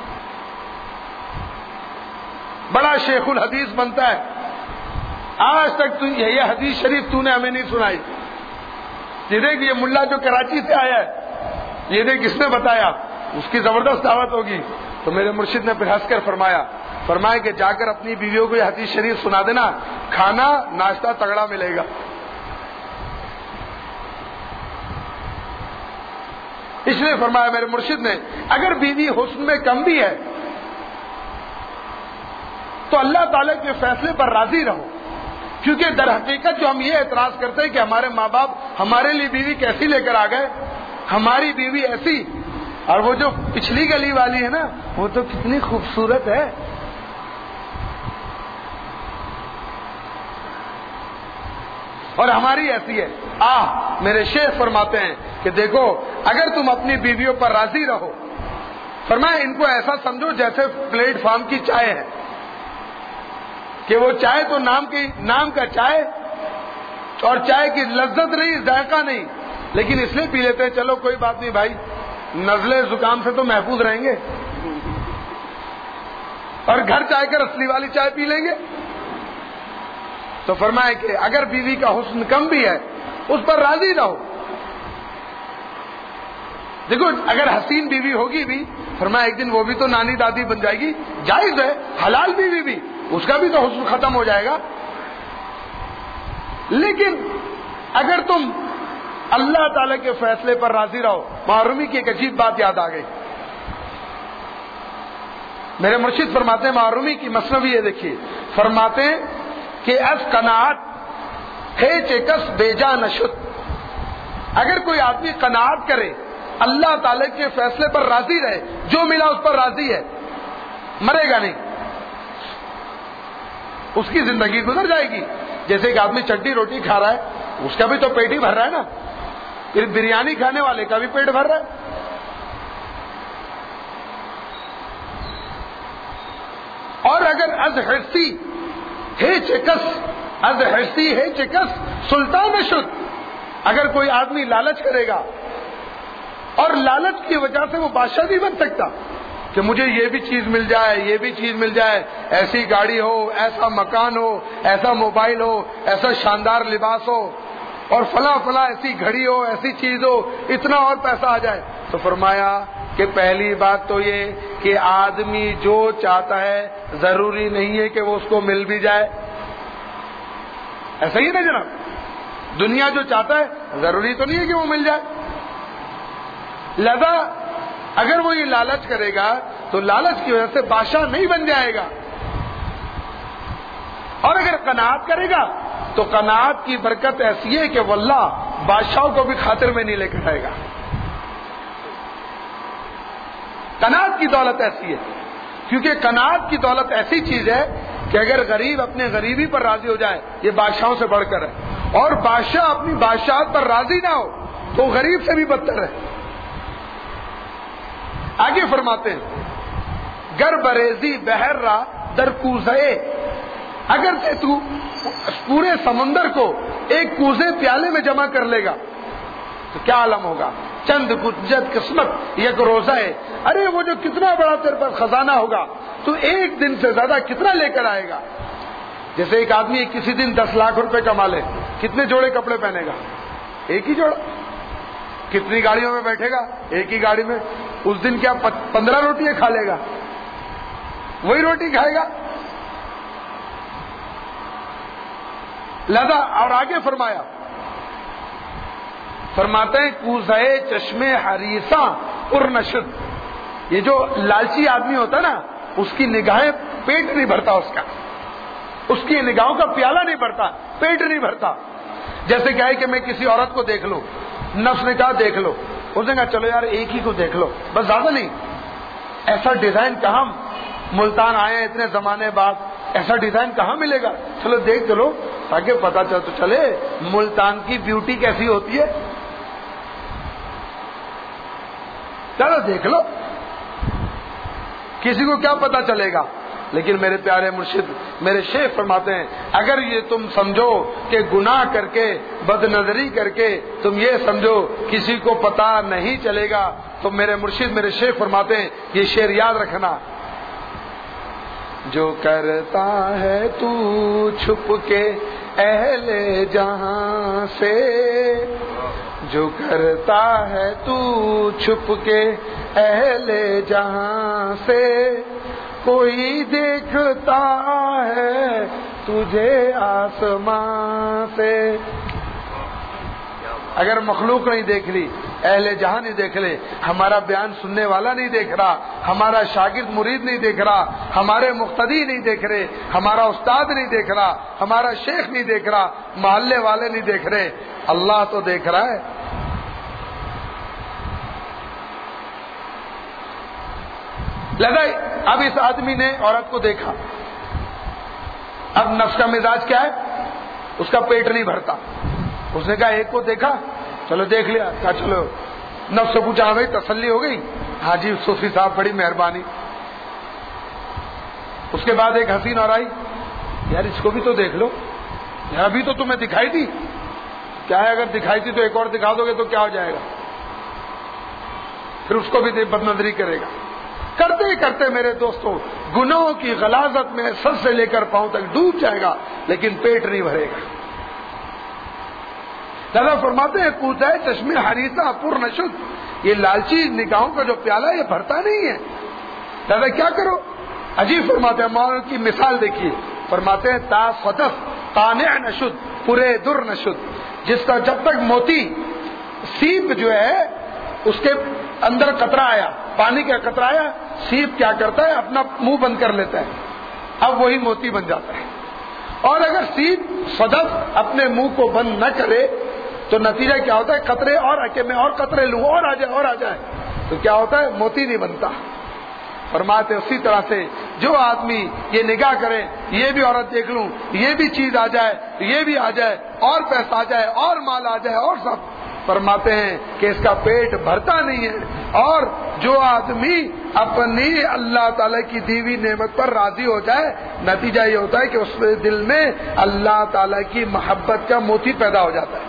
بڑا شیخ الحدیث بنتا ہے، آج تک تو یہ حدیث شریف تو نے ہمیں نہیں سنائی. یہ دیکھ یہ ملا جو کراچی سے آیا ہے، یہ دیکھ کس نے بتایا، اس کی زبردست دعوت ہوگی. تو میرے مرشد نے پھر ہنس کر فرمایا فرمایا کہ جا کر اپنی بیویوں کو یہ حدیث شریف سنا دینا، کھانا ناشتہ تگڑا ملے گا. اس لیے فرمایا میرے مرشد نے اگر بیوی حسن میں کم بھی ہے تو اللہ تعالیٰ کے فیصلے پر راضی رہو. کیونکہ در حقیقت جو ہم یہ اعتراض کرتے ہیں کہ ہمارے ماں باپ ہمارے لیے بیوی کیسی لے کر آ گئے، ہماری بیوی ایسی، اور وہ جو پچھلی گلی والی ہے نا وہ تو کتنی خوبصورت ہے. اور ہماری ایسی ہے. آہ میرے شیخ فرماتے ہیں کہ دیکھو اگر تم اپنی بیویوں پر راضی رہو، فرمایا ان کو ایسا سمجھو جیسے پلیٹ فارم کی چائے ہے، کہ وہ چائے تو نام کی نام کا چائے، اور چائے کی لذت نہیں، ذائقہ نہیں، لیکن اس لیے پی لیتے ہیں چلو کوئی بات نہیں بھائی، نزلے زکام سے تو محفوظ رہیں گے، اور گھر جا کر اصلی والی چائے پی لیں گے. تو فرمائے کہ اگر بیوی کا حسن کم بھی ہے اس پر راضی رہو. دیکھو اگر حسین بیوی ہوگی بھی، فرمایا ایک دن وہ بھی تو نانی دادی بن جائے گی، جائز ہے، حلال بیوی بھی، اس کا بھی تو حسن ختم ہو جائے گا. لیکن اگر تم اللہ تعالی کے فیصلے پر راضی رہو. معرومی کی ایک عجیب بات یاد آ گئی. میرے مرشد فرماتے ہیں معرومی کی مثنوی ہے، دیکھیے فرماتے ہیں کہ از قناعت ہے چکس بے جا نشد. اگر کوئی آدمی قناعت کرے، اللہ تعالی کے فیصلے پر راضی رہے، جو ملا اس پر راضی ہے، مرے گا نہیں، اس کی زندگی گزر جائے گی. جیسے ایک آدمی چٹنی روٹی کھا رہا ہے، اس کا بھی تو پیٹ ہی بھر رہا ہے نا، پھر بریانی کھانے والے کا بھی پیٹ بھر رہا ہے. اور اگر از حرصی ہے چکس، از حرصی ہے چکس سلطان شد. اگر کوئی آدمی لالچ کرے گا اور لالچ کی وجہ سے وہ بادشاہ نہیں بن سکتا کہ مجھے یہ بھی چیز مل جائے، یہ بھی چیز مل جائے، ایسی گاڑی ہو، ایسا مکان ہو، ایسا موبائل ہو، ایسا شاندار لباس ہو، اور فلاں فلاں ایسی گھڑی ہو، ایسی چیز ہو، اتنا اور پیسہ آ جائے. تو فرمایا کہ پہلی بات تو یہ کہ آدمی جو چاہتا ہے ضروری نہیں ہے کہ وہ اس کو مل بھی جائے. ایسا ہی نا جناب، دنیا جو چاہتا ہے ضروری تو نہیں ہے کہ وہ مل جائے. لہذا اگر وہ یہ لالچ کرے گا تو لالچ کی وجہ سے بادشاہ نہیں بن جائے گا. اور اگر قناعت کرے گا تو قناعت کی برکت ایسی ہے کہ واللہ بادشاہوں کو بھی خاطر میں نہیں لے کر آئے گا. قناعت کی دولت ایسی ہے، کیونکہ قناعت کی دولت ایسی چیز ہے کہ اگر غریب اپنے غریبی پر راضی ہو جائے، یہ بادشاہوں سے بڑھ کر ہے. اور بادشاہ اپنی بادشاہت پر راضی نہ ہو تو غریب سے بھی بدتر ہے. آگے فرماتے ہیں گر بریزی بہر را در کوزے. اگر سے تو پورے سمندر کو ایک کوزے پیالے میں جمع کر لے گا تو کیا عالم ہوگا. چند کجت قسمت یک روزہ ہے. ارے وہ جو کتنا بڑا تیرے پاس خزانہ ہوگا تو ایک دن سے زیادہ کتنا لے کر آئے گا. جیسے ایک آدمی کسی دن دس لاکھ روپے کما لے، کتنے جوڑے کپڑے پہنے گا؟ ایک ہی جوڑا. کتنی گاڑیوں میں بیٹھے گا؟ ایک ہی گاڑی میں. اس دن کیا پندرہ روٹیاں کھا لے گا؟ وہی روٹی کھائے گا. لہذا اور آگے فرمایا، فرماتے ہیں کوزے چشمے حریصاں پرنشد. یہ جو لالچی آدمی ہوتا ہے نا، اس کی نگاہیں پیٹ نہیں بھرتا، اس کا اس کی نگاہوں کا پیالہ نہیں بھرتا، پیٹ نہیں بھرتا. جیسے کیا ہے کہ میں کسی عورت کو دیکھ لوں، نفس نے کہا دیکھ لو، اس نے کہا چلو یار ایک ہی کو دیکھ لو بس، زیادہ نہیں. ایسا ڈیزائن کہاں، ملتان آئے ہیں اتنے زمانے بعد، ایسا ڈیزائن کہاں ملے گا؟ چلو دیکھ چلو تاکہ پتا چل تو چلے ملتان کی بیوٹی کیسی ہوتی ہے. چلو دیکھ لو، کسی کو کیا پتا چلے گا. لیکن میرے پیارے مرشد میرے شیخ فرماتے ہیں اگر یہ تم سمجھو کہ گناہ کر کے بد نظری کر کے تم یہ سمجھو کسی کو پتا نہیں چلے گا، تو میرے مرشد میرے شیخ فرماتے ہیں یہ شعر یاد رکھنا، جو کرتا ہے تو چھپ کے اہل جہاں سے، جو کرتا ہے تو چھپ کے اہل جہاں سے، کوئی دیکھتا ہے تجھے آسمان سے. اگر مخلوق نہیں دیکھ لی، اہل جہاں نہیں دیکھ لے، ہمارا بیان سننے والا نہیں دیکھ رہا، ہمارا شاگرد مرید نہیں دیکھ رہا، ہمارے مقتدی نہیں دیکھ رہے، ہمارا استاد نہیں دیکھ رہا، ہمارا شیخ نہیں دیکھ رہا، محلے والے نہیں دیکھ رہے، اللہ تو دیکھ رہا ہے. لگا اب اس آدمی نے عورت کو دیکھا، اب نفس کا مزاج کیا ہے، اس کا پیٹ نہیں بھرتا. اس نے کہا ایک کو دیکھا، چلو دیکھ لیا، کہا چلو. نفس سے پوچھا بھائی تسلی ہو گئی؟ ہاں جی صوفی صاحب بڑی مہربانی. اس کے بعد ایک حسین اور آئی، یار اس کو بھی تو دیکھ لو، یار ابھی تو تمہیں دکھائی تھی، کیا ہے اگر دکھائی تھی تو ایک اور دکھا دو گے تو کیا ہو جائے گا؟ پھر اس کو بھی بد نظری کرے گا. کرتے کرتے میرے دوستوں گناہوں کی غلاظت میں سر سے لے کر پاؤں تک ڈوب جائے گا، لیکن پیٹ نہیں بھرے گا. دادا فرماتے ہیں کوزے چشمے حریصہ پر نشد، یہ لالچی نگاہوں کا جو پیالہ یہ بھرتا نہیں ہے، لہذا کیا کرو؟ عجیب فرماتے ہیں، مولوی کی مثال دیکھیے، فرماتے ہیں تا صدف قانع نشد پورے در نشد، جس کا جب تک موتی سیپ جو ہے اس کے اندر قطرہ آیا، پانی کا قطرہ آیا، سیپ کیا کرتا ہے؟ اپنا منہ بند کر لیتا ہے، اب وہی موتی بن جاتا ہے۔ اور اگر سیپ صدف اپنے منہ کو بند نہ کرے تو نتیجہ کیا ہوتا ہے؟ قطرے اور کہ میں اور قطرے لوں اور آ جائے اور آ جائے تو کیا ہوتا ہے؟ موتی نہیں بنتا۔ فرماتے اسی طرح سے جو آدمی یہ نگاہ کرے، یہ بھی عورت دیکھ لوں، یہ بھی چیز آ جائے، یہ بھی آ جائے، اور پیسہ آ جائے، اور مال آ جائے، اور سب، فرماتے ہیں کہ اس کا پیٹ بھرتا نہیں ہے۔ اور جو آدمی اپنی اللہ تعالی کی دی ہوئی نعمت پر راضی ہو جائے، نتیجہ یہ ہوتا ہے کہ اس کے دل میں اللہ تعالی کی محبت کا موتی پیدا ہو جاتا ہے۔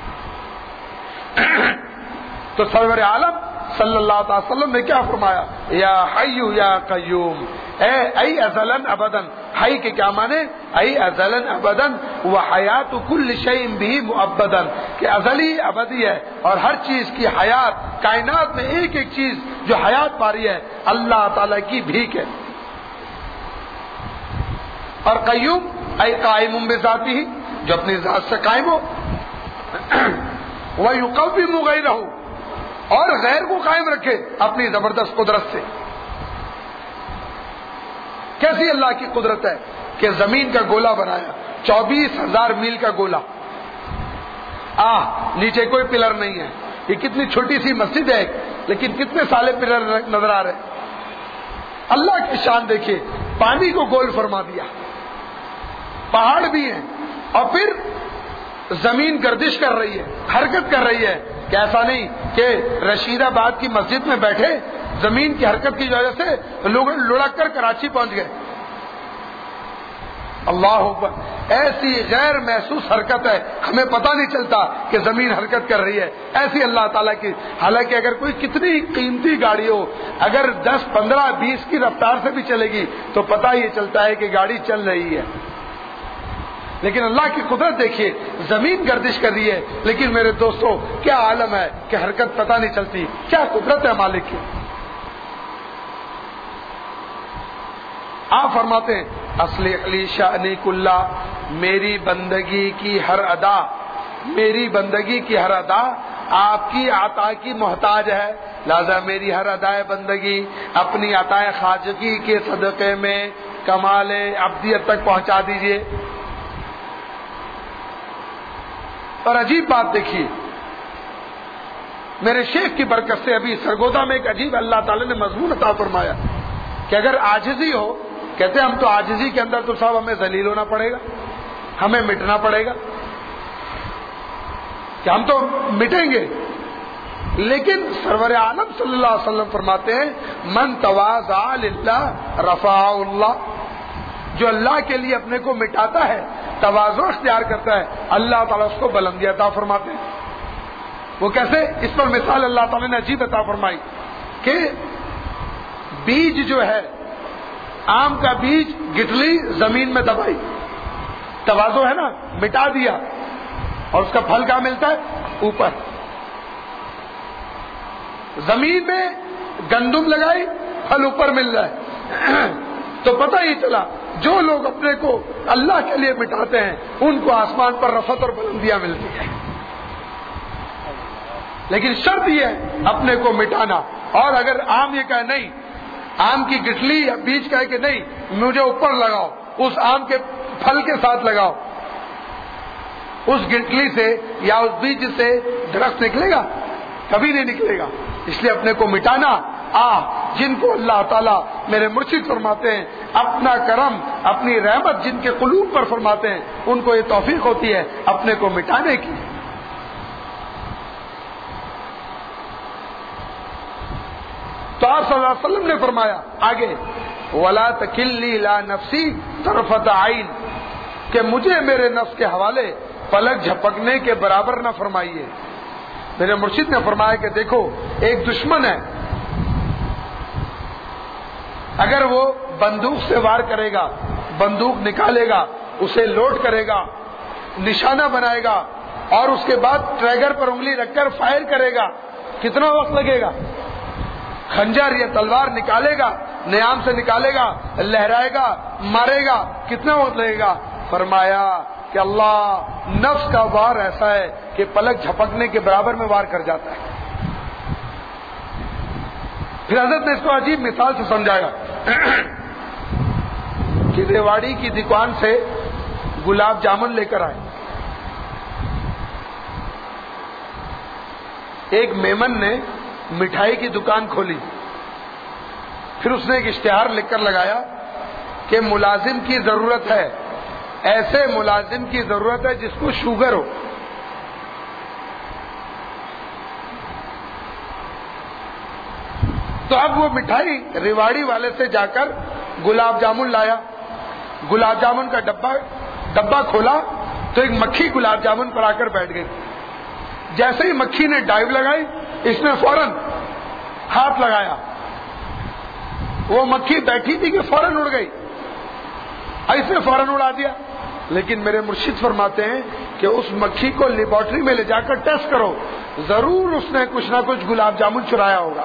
تو سرور عالم صلی اللہ تعالی وسلم نے کیا فرمایا؟ یا حی یا قیوم، اے ای ازلن ابدن، حی کے کیا معنی؟ ای ازلن ابدن وحیات کل شیء بھی مؤبدن، کہ ازلی ابدی ہے اور ہر چیز کی حیات، کائنات میں ایک ایک چیز جو حیات پا رہی ہے اللہ تعالی کی بھیک ہے۔ اور قیوم ای قائم بذاتی، جو اپنی ذات سے قائم ہو، وَيُقَوِّمُ غَيْرَهُ، اور غیر کو قائم رکھے اپنی زبردست قدرت سے۔ کیسی اللہ کی قدرت ہے کہ زمین کا گولا بنایا، چوبیس ہزار میل کا گولا، آہ نیچے کوئی پلر نہیں ہے، یہ کتنی چھوٹی سی مسجد ہے لیکن کتنے سالے پلر نظر آ رہے ہیں۔ اللہ کی شان دیکھیے، پانی کو گول فرما دیا، پہاڑ بھی ہیں، اور پھر زمین گردش کر رہی ہے، حرکت کر رہی ہے، کہ ایسا نہیں کہ رشید آباد کی مسجد میں بیٹھے زمین کی حرکت کی وجہ سے لوگ لڑک کر کراچی پہنچ گئے۔ اللہ اکبر، ایسی غیر محسوس حرکت ہے، ہمیں پتہ نہیں چلتا کہ زمین حرکت کر رہی ہے، ایسی اللہ تعالیٰ کی۔ حالانکہ اگر کوئی کتنی قیمتی گاڑی ہو، اگر دس پندرہ بیس کی رفتار سے بھی چلے گی تو پتہ یہ چلتا ہے کہ گاڑی چل رہی ہے، لیکن اللہ کی قدرت دیکھیے، زمین گردش کر رہی ہے لیکن میرے دوستو کیا عالم ہے کہ حرکت پتہ نہیں چلتی، کیا قدرت ہے مالک کی۔ آپ فرماتے ہیں اصلح لی شأنی کلہ، میری بندگی کی ہر ادا، میری بندگی کی ہر ادا آپ کی عطا کی محتاج ہے، لہذا میری ہر ادائے بندگی اپنی عطا خواجگی کے صدقے میں کمال عبدیت تک پہنچا دیجئے۔ اور عجیب بات دیکھیے، میرے شیخ کی برکت سے ابھی سرگودا میں ایک عجیب اللہ تعالی نے مضمون عطا فرمایا کہ اگر عاجزی ہو، کہتے ہیں ہم تو عاجزی کے اندر تو صاحب ہمیں ذلیل ہونا پڑے گا، ہمیں مٹنا پڑے گا، کہ ہم تو مٹیں گے، لیکن سرور عالم صلی اللہ علیہ وسلم فرماتے ہیں من تواضع للہ رفعہ اللہ، جو اللہ کے لیے اپنے کو مٹاتا ہے، تواضع اختیار کرتا ہے، اللہ تعالیٰ اس کو بلندی عطا فرماتے ہیں۔ وہ کیسے؟ اس پر مثال اللہ تعالیٰ نے عجیب عطا فرمائی کہ بیج جو ہے، آم کا بیج گٹلی زمین میں دبائی، تواضع ہے نا، مٹا دیا، اور اس کا پھل کہاں ملتا ہے؟ اوپر۔ زمین میں گندم لگائی، پھل اوپر مل رہا ہے، تو پتہ ہی چلا جو لوگ اپنے کو اللہ کے لیے مٹاتے ہیں ان کو آسمان پر رفعت اور بلندیاں ملتی ہیں، لیکن شرط یہ ہے اپنے کو مٹانا۔ اور اگر آم یہ کہے نہیں، آم کی گٹلی یا بیج کہے کہ نہیں مجھے اوپر لگاؤ، اس آم کے پھل کے ساتھ لگاؤ، اس گٹلی سے یا اس بیج سے درخت نکلے گا؟ کبھی نہیں نکلے گا۔ اس لیے اپنے کو مٹانا، آ جن کو اللہ تعالیٰ میرے مرشد فرماتے ہیں اپنا کرم، اپنی رحمت جن کے قلوب پر فرماتے ہیں، ان کو یہ توفیق ہوتی ہے اپنے کو مٹانے کی۔ تو آپ صلی اللہ علیہ وسلم نے فرمایا آگے وَلَا تَكِلْنِي إِلَىٰ نَفْسِي طَرْفَةَ عَيْنٍ، کہ مجھے میرے نفس کے حوالے پلک جھپکنے کے برابر نہ فرمائیے۔ میرے مرشد نے فرمایا کہ دیکھو ایک دشمن ہے، اگر وہ بندوق سے وار کرے گا، بندوق نکالے گا، اسے لوڈ کرے گا، نشانہ بنائے گا، اور اس کے بعد ٹریگر پر انگلی رکھ کر فائر کرے گا، کتنا وقت لگے گا؟ خنجر یا تلوار نکالے گا، نیام سے نکالے گا، لہرائے گا، مارے گا، کتنا وقت لگے گا؟ فرمایا کہ اللہ نفس کا وار ایسا ہے کہ پلک جھپکنے کے برابر میں وار کر جاتا ہے۔ پھر حضرت نے اس کو عجیب مثال سے سمجھایا کہ ریواڑی کی دکان سے گلاب جامن لے کر آئے، ایک میمن نے مٹھائی کی دکان کھولی، پھر اس نے ایک اشتہار لکھ کر لگایا کہ ملازم کی ضرورت ہے، ایسے ملازم کی ضرورت ہے جس کو شوگر ہو۔ تو اب وہ مٹھائی ریواڑی والے سے جا کر گلاب جامن لایا، گلاب جامن کا ڈبہ ڈبہ کھولا تو ایک مکھی گلاب جامن پر آ کر بیٹھ گئی۔ جیسے ہی مکھی نے ڈائیو لگائی، اس نے فوراً ہاتھ لگایا، وہ مکھی بیٹھی تھی کہ فوراً اڑ گئی، ایسے فوراً اڑا دیا۔ لیکن میرے مرشد فرماتے ہیں کہ اس مکھی کو لیبارٹری میں لے جا کر ٹیسٹ کرو، ضرور اس نے کچھ نہ کچھ گلاب جامن چرایا ہوگا۔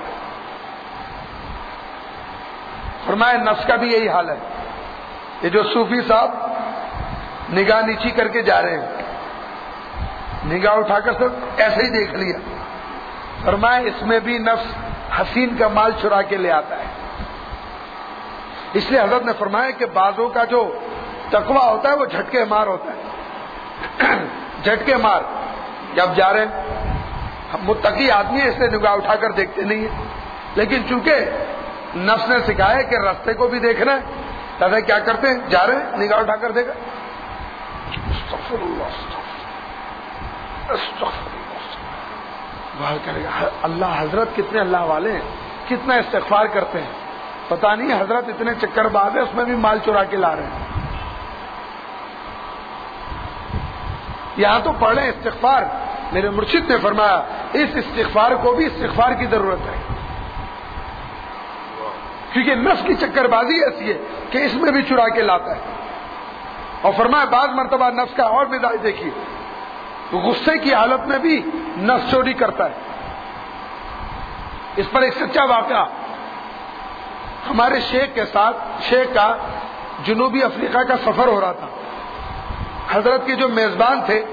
فرمایا نفس کا بھی یہی حال ہے۔ یہ جو صوفی صاحب نگاہ نیچی کر کے جا رہے ہیں، نگاہ اٹھا کر سب ایسے ہی دیکھ لیا، فرمایا اس میں بھی نفس حسین کا مال چرا کے لے آتا ہے۔ اس لیے حضرت نے فرمایا کہ بعضوں کا جو تقویٰ ہوتا ہے وہ جھٹکے مار ہوتا ہے، جھٹکے مار۔ جب جا رہے ہیں، متقی آدمی ہے اس لیے نگاہ اٹھا کر دیکھتے نہیں ہیں، لیکن چونکہ نفس نے سکھایا کہ راستے کو بھی دیکھنا ہے، لہذا کیا کرتے ہیں، جا رہے ہیں نگاہ اٹھا کر دیکھا، استغفر اللہ استغفر اللہ کرے گا۔ اللہ حضرت کتنے اللہ والے ہیں، کتنا استغفار کرتے ہیں، پتہ نہیں حضرت اتنے چکر باز ہے اس میں بھی مال چرا کے لا رہے ہیں۔ یہاں تو پڑھ رہے ہیں استغفار، میرے مرشد نے فرمایا اس استغفار کو بھی استغفار کی ضرورت ہے، کیونکہ نفس کی چکر بازی ایسی ہے کہ اس میں بھی چرا کے لاتا ہے۔ اور فرمایا بعض مرتبہ نفس کا اور مزاج دیکھیے، غصے کی حالت میں بھی نفس چوری کرتا ہے۔ اس پر ایک سچا واقعہ، ہمارے شیخ کے ساتھ، شیخ کا جنوبی افریقہ کا سفر ہو رہا تھا، حضرت کے جو میزبان تھے،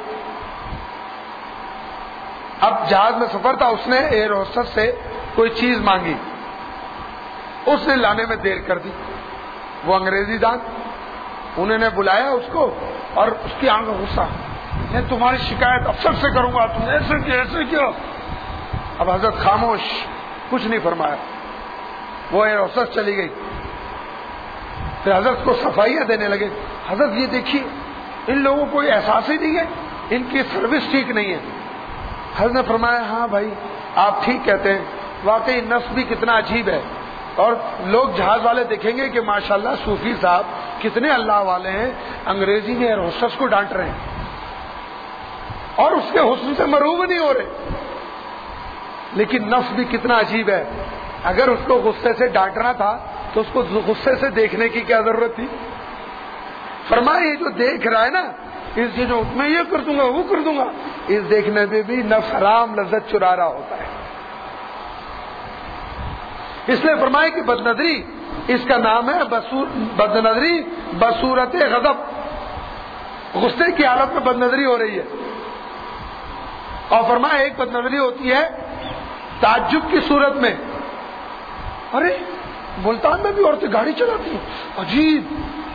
اب جہاز میں سفر تھا، اس نے ایئر ہوسٹس سے کوئی چیز مانگی، اس نے لانے میں دیر کر دی، وہ انگریزی دان، انہوں نے بلایا اس کو اور اس کی آنکھ غصہ، میں تمہاری شکایت افسر سے کروں گا، تم ایسے کیا ایسے کیا۔ اب حضرت خاموش، کچھ نہیں فرمایا، وہ ایئر ہوسٹس چلی گئی۔ پھر حضرت کو صفائیاں دینے لگے، حضرت یہ دیکھیے ان لوگوں کو احساس ہی نہیں ہے، ان کی سروس ٹھیک نہیں ہے۔ حضرت نے فرمایا ہاں بھائی آپ ٹھیک کہتے ہیں، واقعی نفس بھی کتنا عجیب ہے، اور لوگ جہاز والے دیکھیں گے کہ ماشاءاللہ صوفی صاحب کتنے اللہ والے ہیں، انگریزی میں ایئر ہوسٹس کو ڈانٹ رہے ہیں اور اس کے حسن سے مروب نہیں ہو رہے، لیکن نفس بھی کتنا عجیب ہے، اگر اس کو غصے سے ڈانٹنا تھا تو اس کو غصے سے دیکھنے کی کیا ضرورت تھی۔ فرمایا یہ جو دیکھ رہا ہے نا، اس جو میں یہ کر دوں گا وہ کر دوں گا، اس دیکھنے میں بھی نفس حرام لذت چرا رہا ہوتا ہے۔ اس لیے فرمایا کہ بد نظری اس کا نام ہے بد نظری بصورت غضب، غصے کی حالت میں بد نظری ہو رہی ہے۔ اور فرمایا ایک بد نظری ہوتی ہے تعجب کی صورت میں، ارے ملتان میں بھی عورتیں گاڑی چلاتی ہیں، عجیب،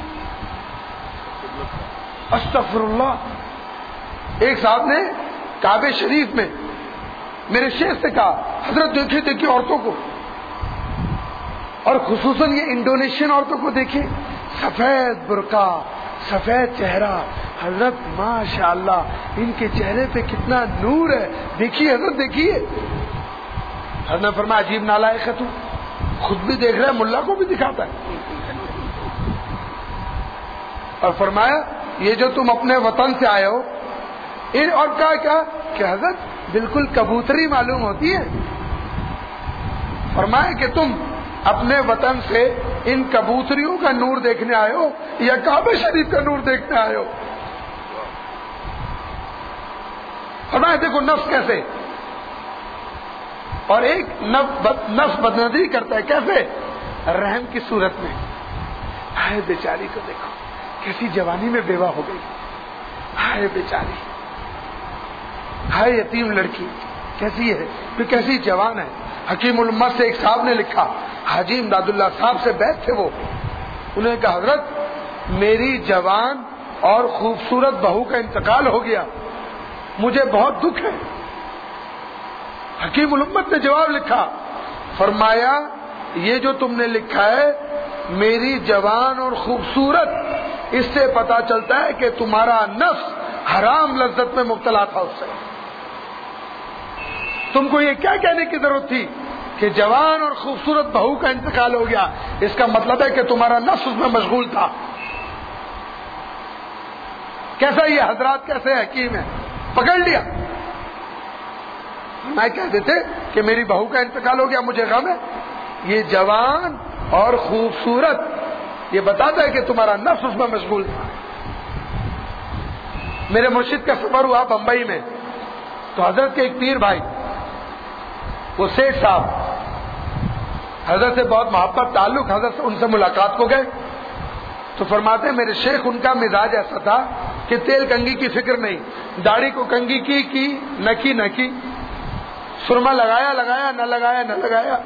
استغفر اللہ۔ ایک صاحب نے کعبے شریف میں میرے شیخ سے کہا حضرت دیکھیے دیکھیے عورتوں کو، اور خصوصاً یہ انڈونیشین عورتوں کو دیکھیں، سفید برقع، سفید چہرہ، حضرت ماشاء اللہ ان کے چہرے پہ کتنا نور ہے، دیکھیے حضرت دیکھیے۔ حضرت نے فرمایا عجیب نالائق ہے تو، خود بھی دیکھ رہا ہے ملا کو بھی دکھاتا ہے۔ اور فرمایا یہ جو تم اپنے وطن سے آئے ہو، اور کہا کیا کہ حضرت بالکل کبوتری معلوم ہوتی ہے، فرمایا کہ تم اپنے وطن سے ان کبوتریوں کا نور دیکھنے آئے ہو یا کعبہ شریف کا نور دیکھنے آئے ہو۔ فرمایا دیکھو نفس کیسے، اور ایک نفس بدنظری کرتا ہے. کیسے؟ رحم کی صورت میں. ہائے بیچاری کو دیکھو کیسی جوانی میں بیوہ ہو گئی. ہائے بیچاری, ہائے یتیم لڑکی کیسی ہے, پھر کیسی جوان ہے. حکیم الامت سے ایک صاحب نے لکھا, حاجی امداد اللہ صاحب سے بیعت تھے وہ. انہوں نے کہا حضرت میری جوان اور خوبصورت بہو کا انتقال ہو گیا, مجھے بہت دکھ ہے. حکیم الامت نے جواب لکھا, فرمایا یہ جو تم نے لکھا ہے میری جوان اور خوبصورت, اس سے پتا چلتا ہے کہ تمہارا نفس حرام لذت میں مبتلا تھا. اس سے تم کو یہ کیا کہنے کی ضرورت تھی کہ جوان اور خوبصورت بہو کا انتقال ہو گیا؟ اس کا مطلب ہے کہ تمہارا نفس اس میں مشغول تھا. کیسا یہ حضرات کیسے حکیم ہے, پکڑ لیا. میں کہتے تھے کہ میری بہو کا انتقال ہو گیا, مجھے غم ہے. یہ جوان اور خوبصورت یہ بتاتا ہے کہ تمہارا نفس اس میں مشغول تھا. میرے مرشد کا سفر ہوا بمبئی میں, تو حضرت کے ایک پیر بھائی وہ سیٹھ صاحب حضرت سے بہت محبت تعلق, حضرت ان سے ملاقات کو گئے تو فرماتے ہیں میرے شیخ ان کا مزاج ایسا تھا کہ تیل کنگھی کی فکر نہیں, داڑھی کو کنگھی کی کی نہ کی نہ کی, سرما لگایا لگایا نہ لگایا نہ لگایا.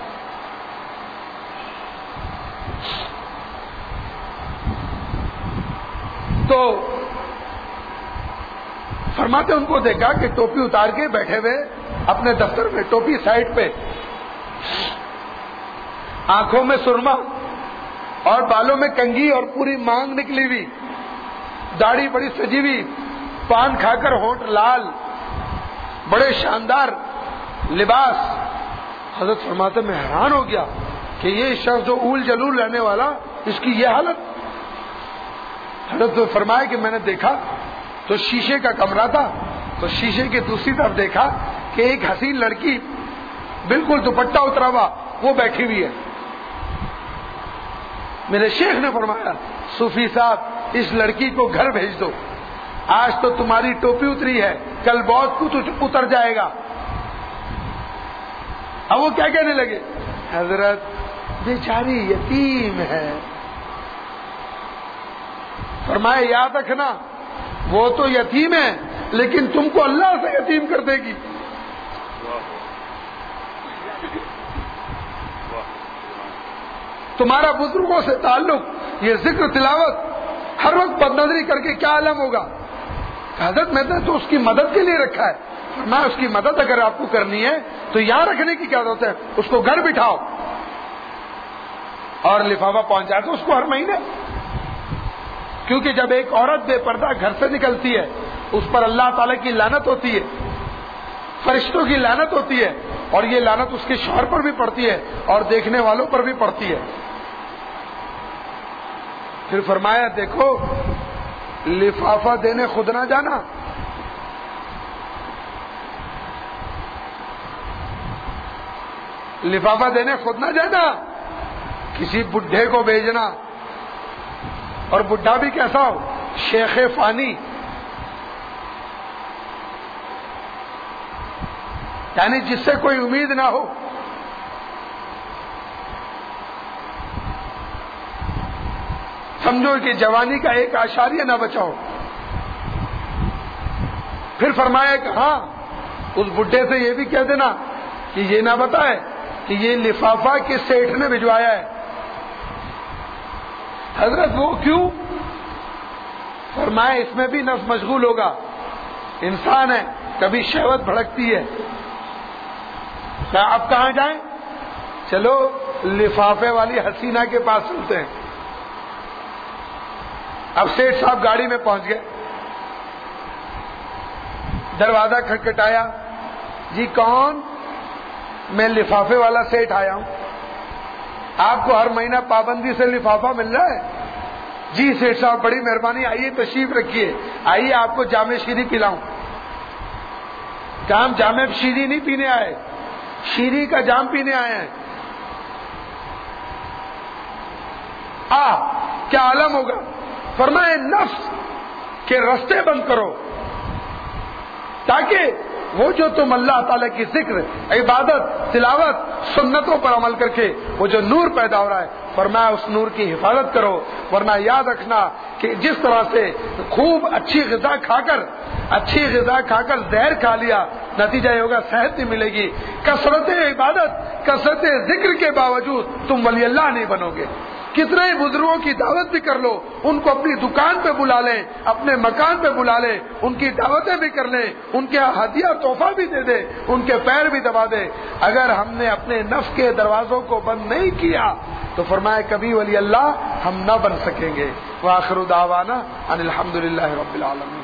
تو فرماتے ان کو دیکھا کہ ٹوپی اتار کے بیٹھے ہوئے اپنے دفتر میں, ٹوپی سائڈ پہ, آنکھوں میں سرما اور بالوں میں کنگھی اور پوری مانگ نکلی ہوئی, داڑھی بڑی سجی ہوئی, پان کھا کر ہونٹ لال, بڑے شاندار لباس. حضرت فرماتے میں حیران ہو گیا کہ یہ شخص جو اول جلول رہنے والا, اس کی یہ حالت. حضرت فرمایا کہ میں نے دیکھا تو شیشے کا کمرہ تھا, تو شیشے کی دوسری طرف دیکھا کہ ایک حسین لڑکی بالکل دوپٹہ اترا ہوا وہ بیٹھی ہوئی ہے. میرے شیخ نے فرمایا صوفی صاحب اس لڑکی کو گھر بھیج دو, آج تو تمہاری ٹوپی اتری ہے, کل بہت کچھ اتر جائے گا. اب وہ کیا کہنے لگے, حضرت بیچاری یتیم ہے. فرمایا یاد رکھنا وہ تو یتیم ہے لیکن تم کو اللہ سے یتیم کر دے گی. تمہارا بزرگوں سے تعلق, یہ ذکر تلاوت ہر وقت بد نظری کر کے کیا عالم ہوگا. حضرت میں نے تو اس کی مدد کے لیے رکھا ہے, میں اس کی مدد اگر آپ کو کرنی ہے تو یہاں رکھنے کی کیا ضرورت ہے, اس کو گھر بٹھاؤ اور لفافہ پہنچا دو اس کو ہر مہینے. کیونکہ جب ایک عورت بے پردہ گھر سے نکلتی ہے اس پر اللہ تعالیٰ کی لعنت ہوتی ہے, فرشتوں کی لعنت ہوتی ہے, اور یہ لعنت اس کے شوہر پر بھی پڑتی ہے اور دیکھنے والوں پر بھی پڑتی ہے. پھر فرمایا دیکھو لفافہ دینے خود نہ جانا, لفافہ دینے خود نہ جانا, کسی بڈھے کو بھیجنا, اور بڈھا بھی کیسا ہو, شیخ فانی, یعنی جس سے کوئی امید نہ ہو. سمجھو کہ جوانی کا ایک اشاریہ نہ بچاؤ. پھر فرمایا کہ ہاں اس بڈھے سے یہ بھی کہہ دینا کہ یہ نہ بتائے کہ یہ لفافہ کس سیٹھ نے بھجوایا ہے. حضرت وہ کیوں؟ فرمایا اس میں بھی نفس مشغول ہوگا, انسان ہے کبھی شہوت بھڑکتی ہے. اب کہاں جائیں, چلو لفافے والی حسینہ کے پاس چلتے ہیں. اب سیٹھ صاحب گاڑی میں پہنچ گئے, دروازہ کھٹکھٹایا, جی کون؟ میں لفافے والا سیٹھ آیا ہوں, آپ کو ہر مہینہ پابندی سے لفافہ مل رہا ہے؟ جی سیٹھ صاحب بڑی مہربانی, آئیے تشریف رکھیے, آئیے آپ کو جام شیری پلاؤں. کام جام شیری نہیں پینے آئے, شیری کا جام پینے آئے ہیں. آ کیا عالم ہوگا. فرمائے نفس کے رستے بند کرو تاکہ وہ جو تم اللہ تعالیٰ کی ذکر، عبادت، تلاوت، سنتوں پر عمل کر کے وہ جو نور پیدا ہو رہا ہے، فرمایا اس نور کی حفاظت کرو، ورنہ یاد رکھنا کہ جس طرح سے خوب اچھی غذا کھا کر اچھی غذا کھا کر زہر کھا لیا، نتیجہ یہ ہوگا صحت نہیں ملے گی۔ کثرت عبادت، کثرت ذکر کے باوجود تم ولی اللہ نہیں بنو گے۔ کتنے ہی بزرگوں کی دعوت بھی کر لو، ان کو اپنی دکان پہ بلا لیں، اپنے مکان پہ بلا لیں، ان کی دعوتیں بھی کر لیں، ان کے ہدیہ تحفہ بھی دے دے، ان کے پیر بھی دبا دے، اگر ہم نے اپنے نفس کے دروازوں کو بند نہیں کیا تو فرمایا کبھی ولی اللہ ہم نہ بن سکیں گے۔ وآخر دعوانا ان الحمد للہ رب العالمین۔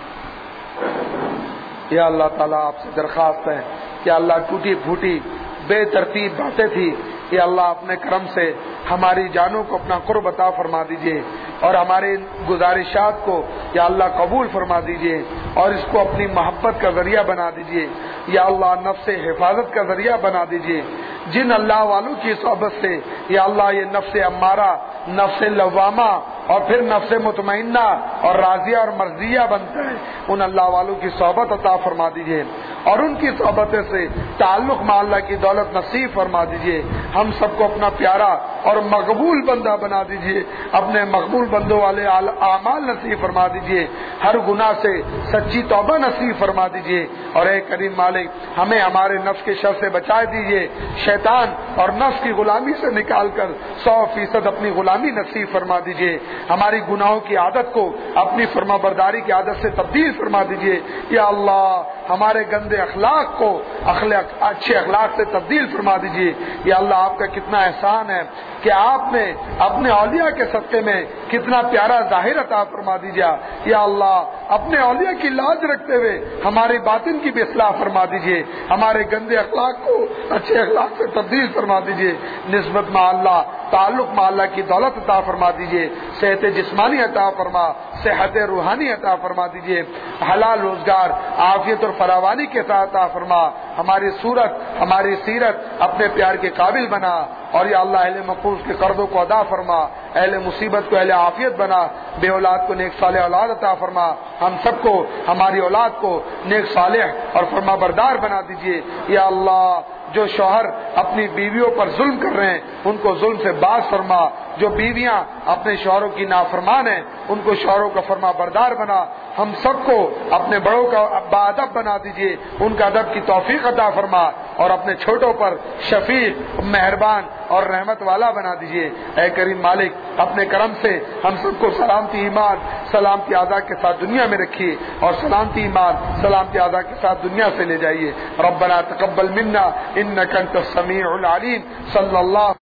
یا اللہ تعالیٰ آپ سے درخواست ہے کہ اللہ ٹوٹی پھوٹی بے ترتیب باتیں تھی، یا اللہ اپنے کرم سے ہماری جانوں کو اپنا قرب عطا فرما دیجئے، اور ہمارے گزارشات کو یا اللہ قبول فرما دیجئے، اور اس کو اپنی محبت کا ذریعہ بنا دیجئے، یا اللہ نفس حفاظت کا ذریعہ بنا دیجئے۔ جن اللہ والوں کی صحبت سے یا اللہ یہ نفس امارہ، نفس لوامہ اور پھر نفس مطمئنہ اور راضیہ اور مرضیہ بنتا ہے، ان اللہ والوں کی صحبت عطا فرما دیجئے، اور ان کی صحبت سے تعلق مع اللہ کی دولت نصیب فرما دیجئے۔ ہم سب کو اپنا پیارا اور مقبول بندہ بنا دیجئے، اپنے مقبول بندوں والے اعمال نصیب فرما دیجئے، ہر گناہ سے سچی توبہ نصیب فرما دیجئے، اور اے کریم مالک ہمیں ہمارے نفس کے شر سے بچا دیجئے، شیطان اور نفس کی غلامی سے نکال کر سو فیصد اپنی غلامی نصیب فرما دیجئے، ہماری گناہوں کی عادت کو اپنی فرما برداری کی عادت سے تبدیل فرما دیجئے۔ یا اللہ ہمارے گندے اخلاق کو اخلاق اچھے اخلاق سے تبدیل فرما دیجئے۔ یا اللہ آپ کا کتنا احسان ہے کہ آپ نے اپنے اولیاء کے صدقے میں کتنا پیارا ظاہر عطا فرما دیجیے۔ یا اللہ اپنے اولیاء کی لاج رکھتے ہوئے ہماری باطن کی بھی اصلاح فرما دیجیے، ہمارے گندے اخلاق کو اچھے اخلاق سے تبدیل فرما دیجیے، نسبت مع اللہ، تعلق مع اللہ کی دولت عطا فرما دیجیے، صحت جسمانی عطا فرما، صحت روحانی عطا فرما دیجیے، حلال روزگار، عافیت اور فراوانی کے ساتھ عطا فرما، ہماری صورت ہماری سیرت اپنے پیار کے قابل بنا، اور یا اللہ اہل مقروض کے قرضوں کو ادا فرما، اہل مصیبت کو اہل عافیت بنا، بے اولاد کو نیک صالح اولاد عطا فرما، ہم سب کو ہماری اولاد کو نیک صالح اور فرما بردار بنا دیجیے۔ یا اللہ جو شوہر اپنی بیویوں پر ظلم کر رہے ہیں ان کو ظلم سے باز فرما، جو بیویاں اپنے شوہروں کی نافرمان ہیں ان کو شوہروں کا فرما بردار بنا، ہم سب کو اپنے بڑوں کا باادب بنا دیجیے، ان کا ادب کی توفیق عطا فرما، اور اپنے چھوٹوں پر شفیق، مہربان اور رحمت والا بنا دیجیے۔ اے کریم مالک اپنے کرم سے ہم سب کو سلامتی ایمان سلامتی اعضاء کے ساتھ دنیا میں رکھیے، اور سلامتی ایمان سلامتی اعضاء کے ساتھ دنیا سے لے جائیے۔ ربنا تقبل منا انک انت السمیع العلیم۔ صلی اللہ